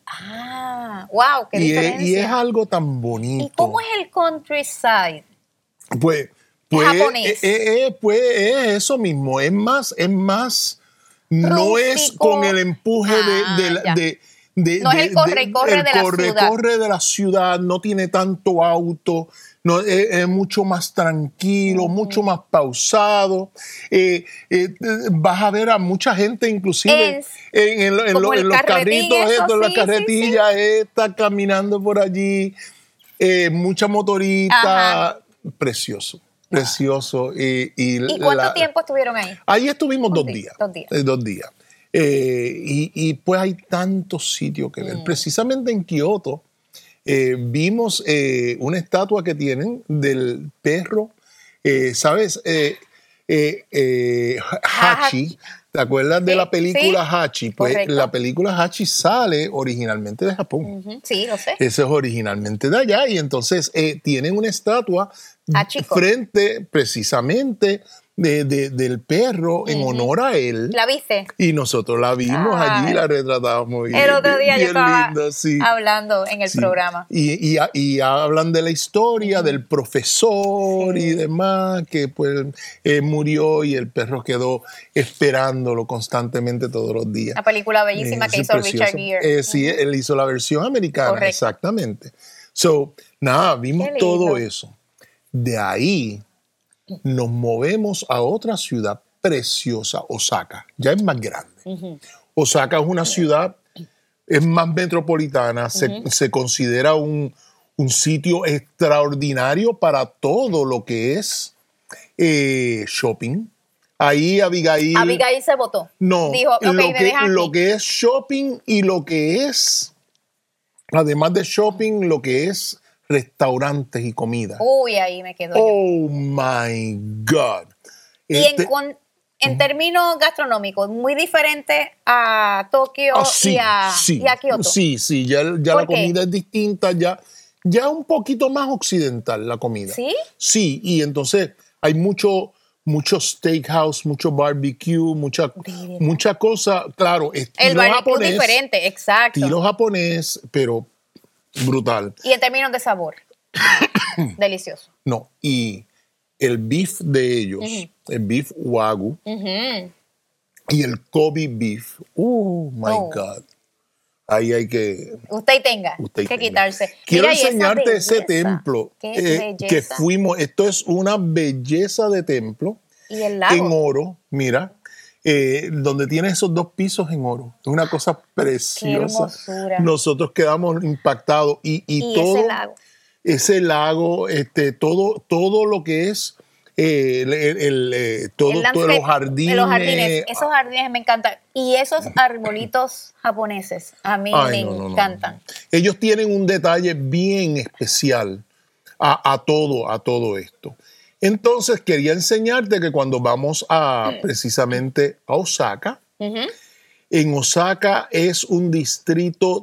Speaker 4: Ah, wow, qué
Speaker 3: Y es,
Speaker 4: diferencia.
Speaker 3: y es algo tan bonito.
Speaker 4: ¿Y cómo es el countryside?
Speaker 3: Pues, pues,
Speaker 4: japonés.
Speaker 3: eh, eh, eh, pues es eso mismo, es más, es más, no es
Speaker 4: Rústico.
Speaker 3: con el empuje
Speaker 4: Ah,
Speaker 3: de, de, la-
Speaker 4: ya.
Speaker 3: de, de-
Speaker 4: No es
Speaker 3: de-
Speaker 4: el corre y corre
Speaker 3: el
Speaker 4: de la
Speaker 3: corre,
Speaker 4: ciudad.
Speaker 3: corre de la ciudad, no tiene tanto auto, no, es, es mucho más tranquilo, mucho más pausado. Eh, eh, eh, vas a ver a mucha gente, inclusive
Speaker 4: Es
Speaker 3: en, en- en
Speaker 4: como
Speaker 3: lo-
Speaker 4: el
Speaker 3: en los
Speaker 4: carretín,
Speaker 3: carritos,
Speaker 4: eso,
Speaker 3: estos, en las
Speaker 4: sí, sí,
Speaker 3: carretillas, esta, caminando por allí, eh, mucha motorita,
Speaker 4: Ajá.
Speaker 3: precioso, precioso. Y, y
Speaker 4: ¿Y cuánto
Speaker 3: la-
Speaker 4: tiempo estuvieron ahí?
Speaker 3: Ahí estuvimos dos
Speaker 4: día,
Speaker 3: días.
Speaker 4: dos días.
Speaker 3: eh, dos días. Eh, y, y pues hay tantos sitios que ver.
Speaker 4: Mm.
Speaker 3: Precisamente en Kioto eh, vimos eh, una estatua que tienen del perro, eh, ¿sabes? Eh, eh, eh, Hachi. ¿Te acuerdas de
Speaker 4: Sí,
Speaker 3: la película
Speaker 4: sí.
Speaker 3: Hachi? Pues
Speaker 4: Correcto.
Speaker 3: la película Hachi sale originalmente de Japón.
Speaker 4: Ujú, sí, lo sé.
Speaker 3: Eso es originalmente de allá y entonces eh, tienen una estatua
Speaker 4: Hachiko.
Speaker 3: frente precisamente de, de- del perro en honor a él.
Speaker 4: ¿La viste?
Speaker 3: Y nosotros la vimos
Speaker 4: Ay.
Speaker 3: allí, la retratamos. y-
Speaker 4: El otro día yo
Speaker 3: bien
Speaker 4: estaba
Speaker 3: lindo, sí.
Speaker 4: hablando en el
Speaker 3: Sí.
Speaker 4: programa.
Speaker 3: Y, y- y hablan de la historia del profesor
Speaker 4: Sí.
Speaker 3: y demás, que pues eh, murió y el perro quedó esperándolo constantemente todos los días.
Speaker 4: Una película bellísima
Speaker 3: Eh,
Speaker 4: que
Speaker 3: sí,
Speaker 4: hizo
Speaker 3: precioso.
Speaker 4: Richard Gere.
Speaker 3: Eh, sí, él hizo la versión americana,
Speaker 4: Correcto.
Speaker 3: exactamente. So, nada, vimos
Speaker 4: Qué lindo.
Speaker 3: todo eso. De ahí nos movemos a otra ciudad preciosa, Osaka. Ya es más grande. Osaka es una ciudad, es más metropolitana, se, se considera un, un sitio extraordinario para todo lo que es eh, shopping. Ahí Abigail...
Speaker 4: Abigail se votó.
Speaker 3: No,
Speaker 4: Dijo, ok,
Speaker 3: lo,
Speaker 4: me
Speaker 3: que,
Speaker 4: dejan
Speaker 3: lo
Speaker 4: aquí.
Speaker 3: que es shopping y lo que es, además de shopping, lo que es restaurantes y comida.
Speaker 4: Uy, ahí me quedo yo.
Speaker 3: Oh my God.
Speaker 4: Y
Speaker 3: Este-
Speaker 4: en, con- en términos gastronómicos, muy diferente a Tokio
Speaker 3: ah, sí,
Speaker 4: y, a,
Speaker 3: sí,
Speaker 4: y a Kioto.
Speaker 3: sí, sí, ya, ya
Speaker 4: ¿Por
Speaker 3: la
Speaker 4: qué?
Speaker 3: comida es distinta, ya, ya un poquito más occidental la comida.
Speaker 4: ¿Sí?
Speaker 3: Sí, y entonces hay mucho, mucho steakhouse, mucho barbecue, mucha, mucha cosa, claro, estilo
Speaker 4: El barbecue
Speaker 3: japonés,
Speaker 4: diferente, exacto.
Speaker 3: estilo japonés, pero brutal.
Speaker 4: Y en términos de sabor, delicioso.
Speaker 3: No, y el beef de ellos, el beef wagyu
Speaker 4: Ujú.
Speaker 3: y el Kobe beef, oh my
Speaker 4: Oh.
Speaker 3: God. Ahí hay que,
Speaker 4: Usted y tenga
Speaker 3: usted
Speaker 4: que
Speaker 3: tenga.
Speaker 4: quitarse.
Speaker 3: Quiero
Speaker 4: Mira, y esa
Speaker 3: enseñarte ese
Speaker 4: belleza.
Speaker 3: templo
Speaker 4: Qué
Speaker 3: eh, que
Speaker 4: belleza.
Speaker 3: fuimos. Esto es una belleza de templo
Speaker 4: Y el lago.
Speaker 3: en oro, mira, eh, donde tiene esos dos pisos en oro. Es una cosa preciosa.
Speaker 4: hermosura.
Speaker 3: Nosotros quedamos impactados y, y
Speaker 4: Y
Speaker 3: todo
Speaker 4: ese lago.
Speaker 3: ese lago, este, todo, todo lo que es eh, el, el- el, eh, todo,
Speaker 4: El
Speaker 3: todos
Speaker 4: landscape,
Speaker 3: los jardines.
Speaker 4: Los jardines, esos jardines me encantan. Y esos arbolitos japoneses, a mí
Speaker 3: Ay,
Speaker 4: me
Speaker 3: no, no, no,
Speaker 4: encantan.
Speaker 3: no. Ellos tienen un detalle bien especial a, a todo, a todo esto. Entonces quería enseñarte que cuando vamos a precisamente a Osaka,
Speaker 4: Ujú.
Speaker 3: en Osaka es un distrito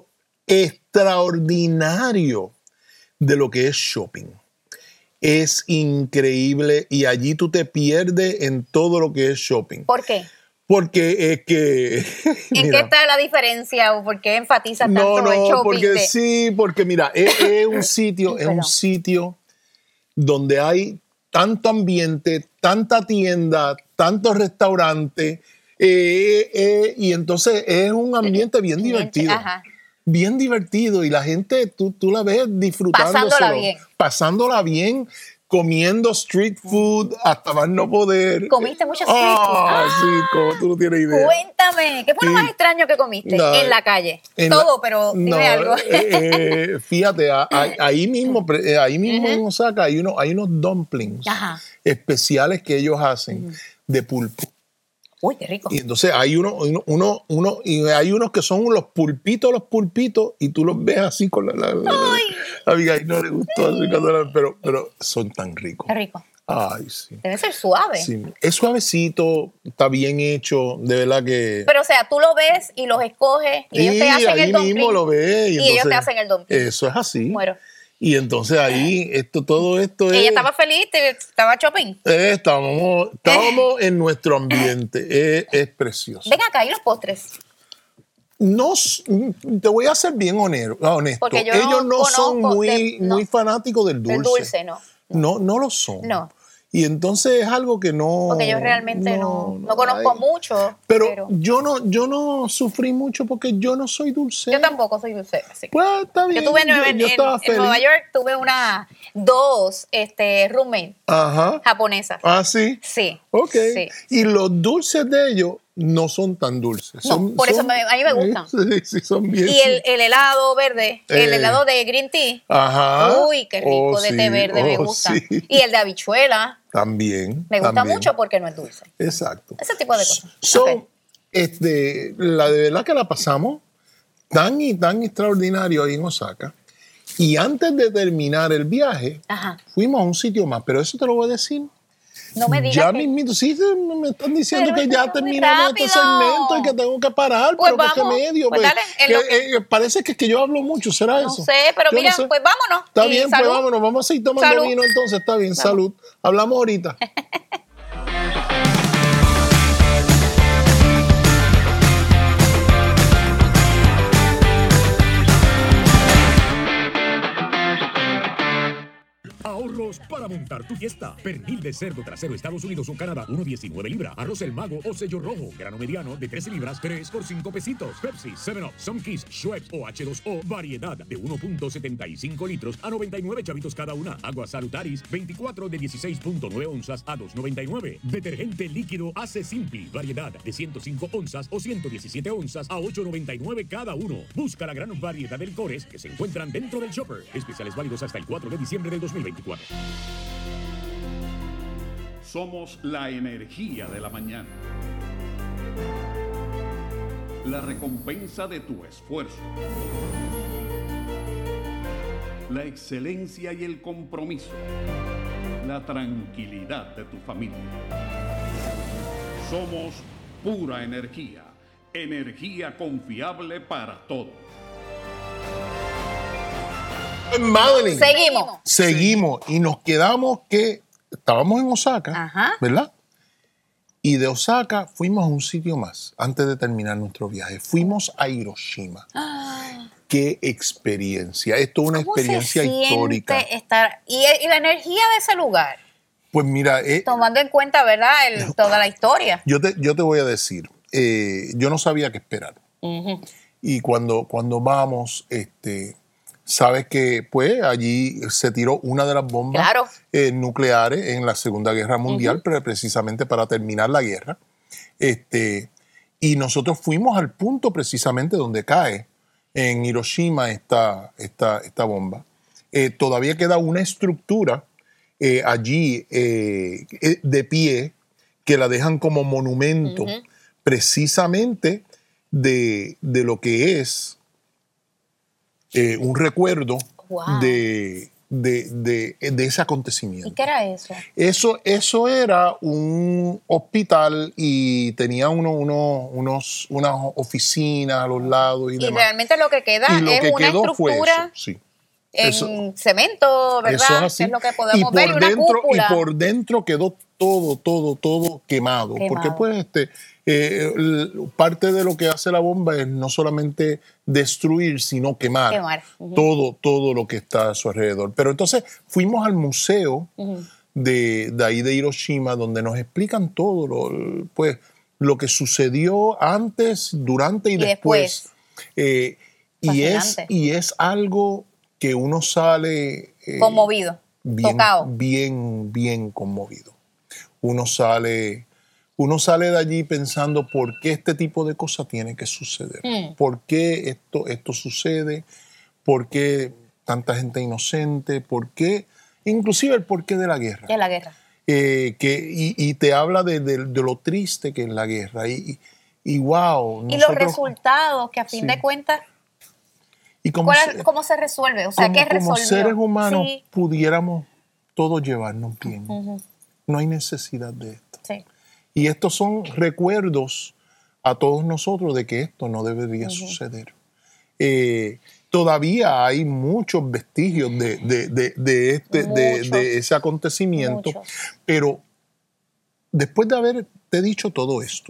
Speaker 3: extraordinario de lo que es shopping. Es increíble y allí tú te pierdes en todo lo que es shopping.
Speaker 4: ¿Por qué?
Speaker 3: Porque es que...
Speaker 4: ¿En qué está la diferencia o por qué enfatizas
Speaker 3: No,
Speaker 4: tanto el
Speaker 3: no,
Speaker 4: shopping?
Speaker 3: porque
Speaker 4: de-
Speaker 3: sí, porque mira, es, es un sitio, es un
Speaker 4: Perdón.
Speaker 3: sitio donde hay tanto ambiente, tanta tienda, tantos restaurantes, eh, eh, y entonces es un ambiente bien divertido.
Speaker 4: Ajá.
Speaker 3: Bien divertido y la gente, tú, tú la ves disfrutándolo.
Speaker 4: Pasándola bien.
Speaker 3: Pasándola bien, comiendo street food hasta más no poder.
Speaker 4: ¿Comiste mucho street
Speaker 3: Ah,
Speaker 4: food?
Speaker 3: sí, como tú no tienes idea.
Speaker 4: Cuéntame, ¿qué fue lo
Speaker 3: Sí.
Speaker 4: más extraño que comiste
Speaker 3: No,
Speaker 4: en la calle?
Speaker 3: En
Speaker 4: Todo,
Speaker 3: la-
Speaker 4: pero dime
Speaker 3: no,
Speaker 4: algo.
Speaker 3: eh, eh, fíjate, a- a- ahí mismo, pre- eh, ahí mismo en Osaka hay, uno, hay unos dumplings
Speaker 4: Ajá.
Speaker 3: especiales que ellos hacen de pulpo.
Speaker 4: Uy, qué rico.
Speaker 3: Y entonces hay uno, uno, uno, uno- y hay unos que son los pulpitos, los pulpitos, y tú los ves así con la... la, la, la- a Abigail no le gustó así cuando la- pero, pero son tan ricos.
Speaker 4: Qué rico.
Speaker 3: Ay, sí.
Speaker 4: Debe ser suave.
Speaker 3: Sí, es suavecito, está bien hecho, de verdad que...
Speaker 4: Pero, o sea, tú lo ves y los escoges y ellos te hacen
Speaker 3: ahí
Speaker 4: el dumpling.
Speaker 3: mismo lo ves.
Speaker 4: y ellos te hacen el dumpling.
Speaker 3: Eso es así.
Speaker 4: Muero.
Speaker 3: Y entonces ahí, esto, todo esto es...
Speaker 4: Ella estaba feliz, te- estaba shopping.
Speaker 3: eh, estábamos estábamos en nuestro ambiente, es, es precioso.
Speaker 4: Ven acá, ¿y los postres?
Speaker 3: No, s- te voy a ser bien honesto. honesto.
Speaker 4: Porque yo
Speaker 3: Ellos no son
Speaker 4: conozco
Speaker 3: muy,
Speaker 4: de- no.
Speaker 3: muy fanáticos del dulce.
Speaker 4: El dulce, no.
Speaker 3: No, no lo son.
Speaker 4: No.
Speaker 3: Y entonces es algo que no...
Speaker 4: Porque yo realmente no, no, conozco
Speaker 3: hay.
Speaker 4: mucho.
Speaker 3: Pero,
Speaker 4: Pero,
Speaker 3: yo no yo no sufrí mucho porque yo no soy dulce.
Speaker 4: yo tampoco soy dulce. Así que-
Speaker 3: Pues está bien.
Speaker 4: yo tuve en, en-
Speaker 3: yo estaba
Speaker 4: en
Speaker 3: feliz.
Speaker 4: Nueva York, tuve una, dos este, roommates
Speaker 3: Ajá.
Speaker 4: japonesas.
Speaker 3: Ah, sí.
Speaker 4: Sí.
Speaker 3: Ok.
Speaker 4: Sí.
Speaker 3: Y los dulces de ellos no son tan dulces.
Speaker 4: No,
Speaker 3: Son-
Speaker 4: por eso
Speaker 3: son-
Speaker 4: me- a mí me gustan.
Speaker 3: Sí, sí, son bien.
Speaker 4: Y el, el helado verde, el
Speaker 3: Eh.
Speaker 4: helado de green tea.
Speaker 3: Ajá.
Speaker 4: Uy, qué rico,
Speaker 3: Oh,
Speaker 4: de
Speaker 3: sí,
Speaker 4: té verde, me
Speaker 3: oh,
Speaker 4: gusta.
Speaker 3: sí.
Speaker 4: Y el de habichuela,
Speaker 3: También.
Speaker 4: me gusta
Speaker 3: también.
Speaker 4: mucho porque no es dulce.
Speaker 3: Exacto.
Speaker 4: Ese tipo de cosas.
Speaker 3: So,
Speaker 4: Ok.
Speaker 3: este, la de verdad que la pasamos tan y tan extraordinario ahí en Osaka. Y antes de terminar el viaje,
Speaker 4: Ajá.
Speaker 3: fuimos a un sitio más, pero eso te lo voy a decir.
Speaker 4: No me digas
Speaker 3: Ya
Speaker 4: que-
Speaker 3: mismito, sí, sí, me están diciendo
Speaker 4: Pero
Speaker 3: que ya
Speaker 4: esto es muy
Speaker 3: terminamos este
Speaker 4: rápido.
Speaker 3: segmento y que tengo que parar,
Speaker 4: Pues
Speaker 3: pero que
Speaker 4: vamos,
Speaker 3: medio.
Speaker 4: pues
Speaker 3: pues,
Speaker 4: dale, en
Speaker 3: que,
Speaker 4: lo que-
Speaker 3: eh, parece que es que yo hablo mucho, ¿será
Speaker 4: No
Speaker 3: eso?
Speaker 4: sé, pero
Speaker 3: Yo no
Speaker 4: mira,
Speaker 3: sé.
Speaker 4: pues vámonos.
Speaker 3: Está
Speaker 4: Y
Speaker 3: bien,
Speaker 4: salud.
Speaker 3: pues vámonos, vamos a seguir tomando
Speaker 4: Salud.
Speaker 3: vino entonces, está bien, salud. Hablamos ahorita.
Speaker 8: Ahorros para montar tu fiesta. Pernil de cerdo trasero Estados Unidos o Canadá, uno diecinueve libras. Arroz El Mago o sello rojo, grano mediano de trece libras, tres por cinco pesitos. Pepsi, seven up, Sunkiss, Schweppes o H dos O, variedad de uno punto setenta y cinco litros a noventa y nueve chavitos cada una. Agua Salutaris, veinticuatro de dieciséis punto nueve onzas a dos noventa y nueve. Detergente líquido Ace Simpli, variedad de ciento cinco onzas o ciento diecisiete onzas a ocho noventa y nueve cada uno. Busca la gran variedad de licores que se encuentran dentro del shopper. Especiales válidos hasta el cuatro de diciembre del dos mil veinticuatro.
Speaker 6: Somos la energía de la mañana. La recompensa de tu esfuerzo. La excelencia y el compromiso. La tranquilidad de tu familia. Somos pura energía. Energía confiable para todos.
Speaker 3: Madeline.
Speaker 4: Seguimos.
Speaker 3: Seguimos y nos quedamos que estábamos en Osaka,
Speaker 4: Ajá.
Speaker 3: ¿verdad? Y de Osaka fuimos a un sitio más antes de terminar nuestro viaje. Fuimos a Hiroshima. Qué experiencia. Esto es una
Speaker 4: ¿Cómo
Speaker 3: experiencia
Speaker 4: se siente
Speaker 3: histórica.
Speaker 4: estar y, y la energía de ese lugar,
Speaker 3: Pues mira, eh,
Speaker 4: tomando en cuenta, ¿verdad? El- toda la historia.
Speaker 3: yo, te, yo te voy a decir, eh, yo no sabía qué esperar. Y cuando, cuando vamos, este, sabes que pues allí se tiró una de las bombas
Speaker 4: Claro.
Speaker 3: eh, nucleares en la Segunda Guerra Mundial, pero precisamente para terminar la guerra. Este, y nosotros fuimos al punto precisamente donde cae en Hiroshima esta, esta, esta bomba. Eh, todavía queda una estructura eh, allí eh, eh, de pie que la dejan como monumento precisamente de, de lo que es eh, un recuerdo
Speaker 4: Wow.
Speaker 3: de, de, de, de ese acontecimiento.
Speaker 4: ¿Y qué era eso?
Speaker 3: Eso, eso era un hospital y tenía uno, uno- unos, unas oficinas a los lados y,
Speaker 4: Y
Speaker 3: demás.
Speaker 4: realmente lo que queda
Speaker 3: Y lo
Speaker 4: es
Speaker 3: que
Speaker 4: una
Speaker 3: quedó fue
Speaker 4: estructura
Speaker 3: eso, sí.
Speaker 4: en
Speaker 3: Eso-
Speaker 4: cemento, ¿verdad?
Speaker 3: Eso es así.
Speaker 4: Es lo que
Speaker 3: y
Speaker 4: podemos
Speaker 3: por
Speaker 4: ver, y una
Speaker 3: dentro,
Speaker 4: cúpula.
Speaker 3: y por dentro quedó todo, todo, todo quemado.
Speaker 4: Quemado.
Speaker 3: Porque pues este, eh, l- parte de lo que hace la bomba es no solamente destruir, sino quemar,
Speaker 4: Quemar, ujú.
Speaker 3: todo, todo lo que está a su alrededor. Pero entonces fuimos al museo de, de ahí de Hiroshima, donde nos explican todo lo, pues, lo que sucedió antes, durante y,
Speaker 4: Y
Speaker 3: después. Eh, y, es,
Speaker 4: Fascinante.
Speaker 3: y es algo que uno sale eh,
Speaker 4: Conmovido,
Speaker 3: bien,
Speaker 4: tocado.
Speaker 3: bien, bien conmovido. Uno sale, uno sale de allí pensando por qué este tipo de cosas tiene que suceder.
Speaker 4: Mm.
Speaker 3: ¿Por qué esto, esto sucede? ¿Por qué tanta gente inocente? ¿Por qué? Inclusive el porqué de la guerra.
Speaker 4: De la guerra.
Speaker 3: eh, que, y, y te habla de, de, de lo triste que es la guerra. Y, y, y wow.
Speaker 4: Y
Speaker 3: nosotros,
Speaker 4: los resultados, que a fin
Speaker 3: sí.
Speaker 4: de cuentas,
Speaker 3: y como
Speaker 4: ¿cuál,
Speaker 3: se,
Speaker 4: ¿cómo se resuelve? O sea,
Speaker 3: como,
Speaker 4: ¿qué
Speaker 3: como
Speaker 4: resolvió?
Speaker 3: seres humanos
Speaker 4: Sí.
Speaker 3: pudiéramos todos llevarnos bien.
Speaker 4: Ujú.
Speaker 3: No hay necesidad de esto.
Speaker 4: Sí.
Speaker 3: Y estos son recuerdos a todos nosotros de que esto no debería
Speaker 4: Ujú.
Speaker 3: suceder. Eh, todavía hay muchos vestigios de, de, de, de este, de,
Speaker 4: Muchos.
Speaker 3: de ese acontecimiento,
Speaker 4: Muchos.
Speaker 3: pero después de haberte dicho todo esto,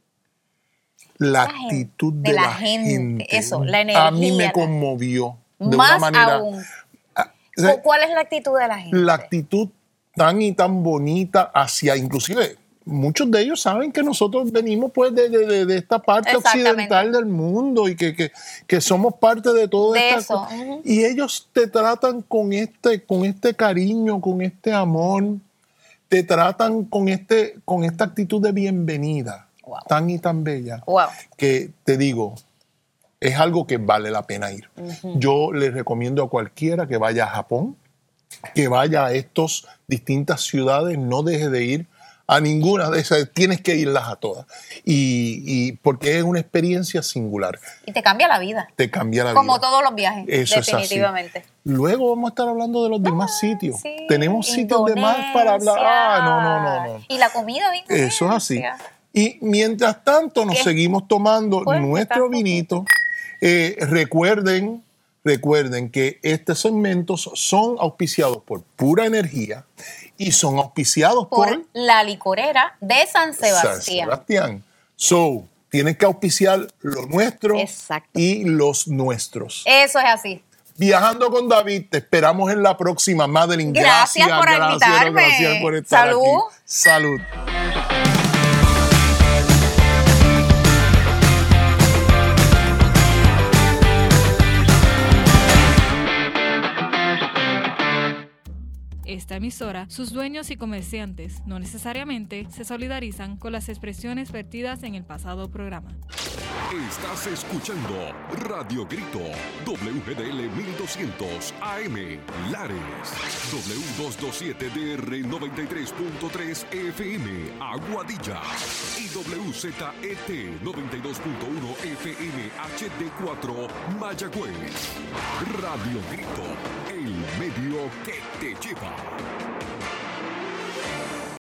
Speaker 3: la
Speaker 4: La gente,
Speaker 3: actitud de,
Speaker 4: de la
Speaker 3: la
Speaker 4: gente,
Speaker 3: gente,
Speaker 4: eso, la
Speaker 3: a mí
Speaker 4: energía,
Speaker 3: me
Speaker 4: la-
Speaker 3: conmovió de
Speaker 4: Más
Speaker 3: una manera.
Speaker 4: aún.
Speaker 3: Ah, o sea,
Speaker 4: ¿Cuál es la actitud de la gente?
Speaker 3: la actitud tan y tan bonita hacia, inclusive, muchos de ellos saben que nosotros venimos pues de, de- de- de esta parte
Speaker 4: Exactamente.
Speaker 3: occidental del mundo y que, que- que somos parte de todo
Speaker 4: De
Speaker 3: esto.
Speaker 4: eso, ujú.
Speaker 3: Y ellos te tratan con este, con este cariño, con este amor, te tratan con, este, con esta actitud de bienvenida,
Speaker 4: Wow.
Speaker 3: tan y tan bella,
Speaker 4: Wow.
Speaker 3: que te digo, es algo que vale la pena ir. Yo les recomiendo a cualquiera que vaya a Japón, que vaya a estas distintas ciudades, no deje de ir a ninguna de esas, tienes que irlas a todas. Y, y porque es una experiencia singular,
Speaker 4: Y te cambia la vida.
Speaker 3: te cambia la
Speaker 4: Como
Speaker 3: vida.
Speaker 4: todos los viajes,
Speaker 3: Eso es así.
Speaker 4: definitivamente.
Speaker 3: Luego vamos a estar hablando de los demás sitios.
Speaker 4: Sí,
Speaker 3: Tenemos sitios de más para hablar. Ah, no, no, no, no.
Speaker 4: Y la comida de Indonesia.
Speaker 3: Eso es así. Y mientras tanto nos
Speaker 4: ¿Qué?
Speaker 3: seguimos tomando
Speaker 4: Pues,
Speaker 3: nuestro
Speaker 4: está
Speaker 3: vinito. Eh, recuerden, recuerden que estos segmentos son auspiciados por Pura Energía y son auspiciados por,
Speaker 4: Por la licorera de San
Speaker 3: San
Speaker 4: Sebastián.
Speaker 3: Sebastián. So, tienen que auspiciar lo nuestro
Speaker 4: Exacto.
Speaker 3: y los nuestros.
Speaker 4: Eso es así.
Speaker 3: Viajando con David, te esperamos en la próxima. Madeline,
Speaker 4: Gracias
Speaker 3: gracias.
Speaker 4: por
Speaker 3: gracias,
Speaker 4: invitarme.
Speaker 3: Gracias por estar
Speaker 4: Salud.
Speaker 3: aquí. Salud.
Speaker 9: Esta emisora, sus dueños y comerciantes no necesariamente se solidarizan con las expresiones vertidas en el pasado programa.
Speaker 1: Estás escuchando Radio Grito, W G D L mil doscientos A M, Lares, W doscientos veintisiete D R noventa y tres punto tres F M, Aguadilla, y W Z E T noventa y dos punto uno F M H D cuatro, Mayagüez. Radio Grito, el medio que te lleva.